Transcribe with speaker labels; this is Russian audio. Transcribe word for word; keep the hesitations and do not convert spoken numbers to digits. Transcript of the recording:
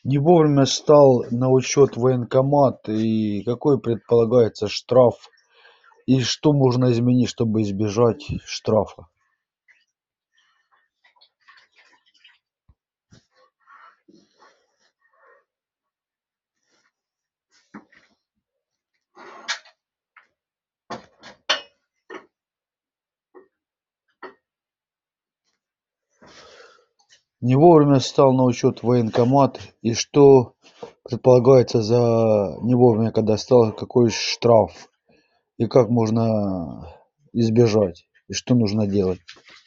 Speaker 1: Не вовремя стал на учет в военкомат, и какой предполагается штраф, и что можно изменить, чтобы избежать штрафа? Не вовремя стал на учет в военкомат, и что предполагается за не вовремя, когда стал, какой штраф, и как можно избежать, и что нужно делать?